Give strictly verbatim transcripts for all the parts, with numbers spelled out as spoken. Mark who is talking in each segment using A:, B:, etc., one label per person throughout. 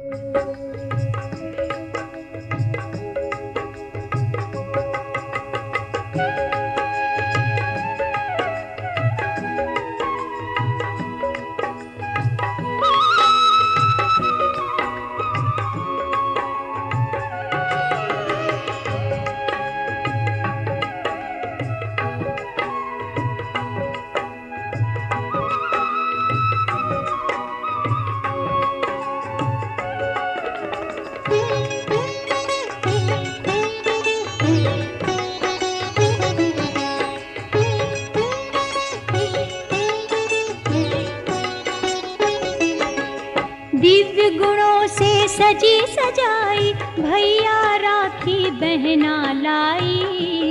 A: दिव्य गुणों से सजी सजाई भैया राखी बहना लाई,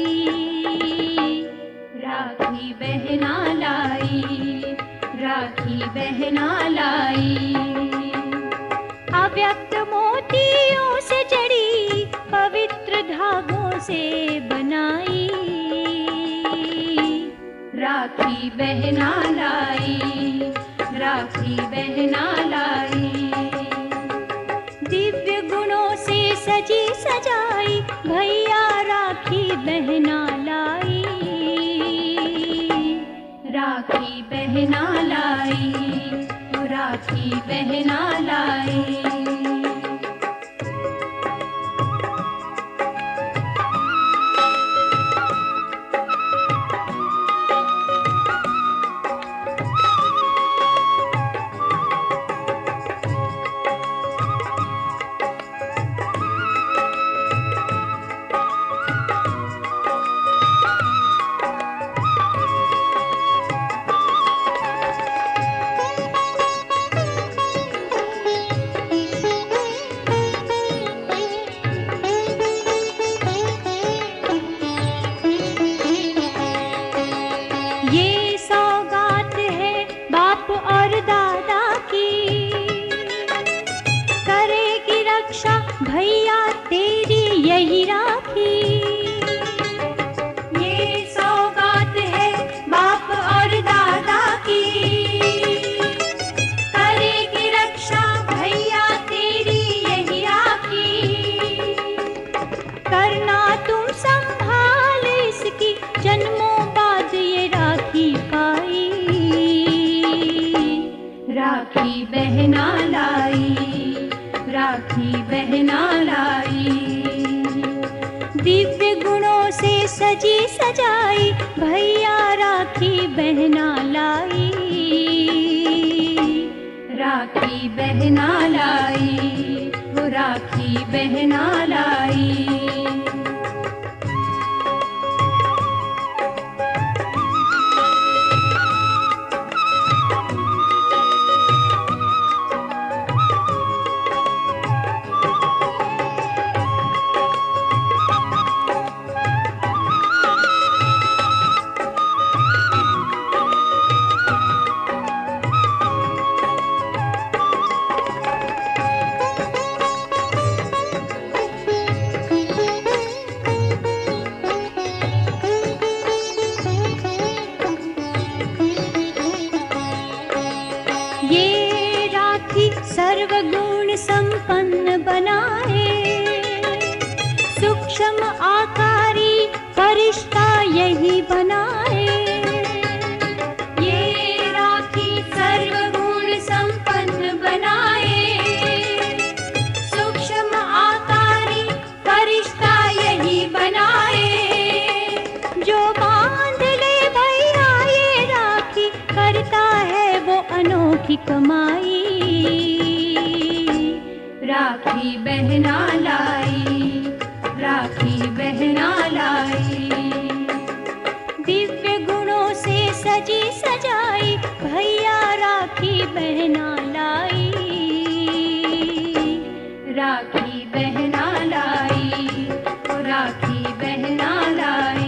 A: राखी बहना लाई, राखी बहना लाई। अव्यक्त मोतियों से जड़ी पवित्र धागों से बनाई, राखी बहना लाई, राखी बहना लाई। दिव्य गुणों से सजी सजाई भैया राखी बहना लाई, राखी बहना लाई, राखी बहना लाई। ये सौगात है बाप और दादा की, करेगी रक्षा भैया तेरी यही राखी। ये सौगात है बाप और दादा की, करेगी रक्षा भैया तेरी यही राखी। करना तुम संभाल इसकी जन्मों बाद ये राखी पाई, राखी बहना लाई, राखी बहना लाई। दिव्य गुणों से सजी सजाई भैया राखी बहना लाई, राखी बहना लाई, वो राखी बहना लाई। ये राखी सर्वगुण संपन्न बनाए, सूक्ष्म आकारी फरिश्ता यही बनाए। ये राखी सर्वगुण संपन्न बनाए, सूक्ष्म आकारी फरिश्ता यही बनाए। जो बांध ले भैया ये राखी करता है वो अनोखी कमाई, राखी बहना लाई, राखी बहना लाई। दिव्य गुणों से सजी सजाई भैया राखी बहना लाई, राखी बहना लाई, राखी बहना लाई।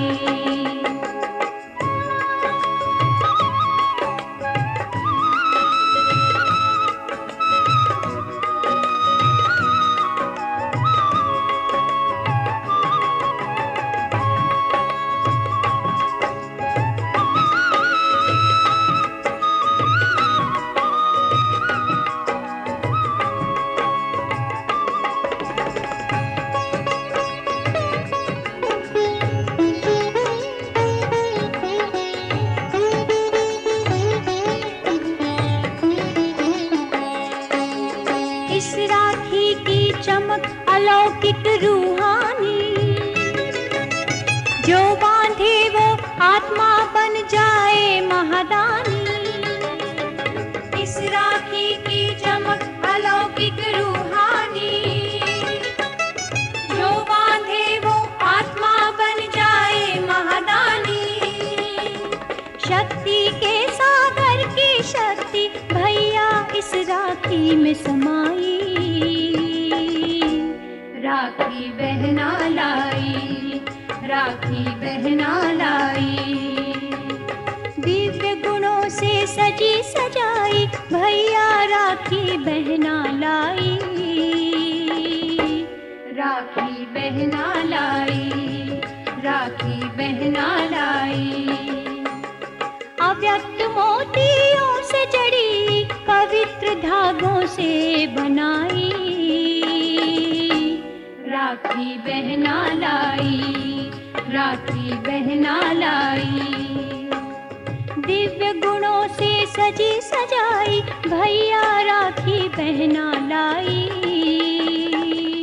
A: इस राखी की चमक अलौकिक रूहानी, जो बांधे वो आत्मा बन जाए महादानी। इस राखी की चमक अलौकिक रूहानी, जो बांधे वो आत्मा बन जाए महादानी। शक्ति के सागर की शक्ति भैया इस राखी में समाई, राखी बहना लाई, राखी बहना लाई। दिव्य गुणों से सजी सजाई भैया राखी बहना लाई, राखी बहना लाई, राखी बहना लाई। अव्यक्त मोतियों से जड़ी पवित्र धागों से बनाई, राखी बहना लाई, राखी बहना लाई। दिव्य गुणों से सजी सजाई भैया राखी बहना लाई,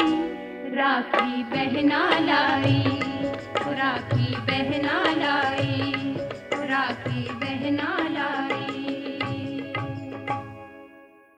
A: राखी बहना लाई, राखी बहना लाई।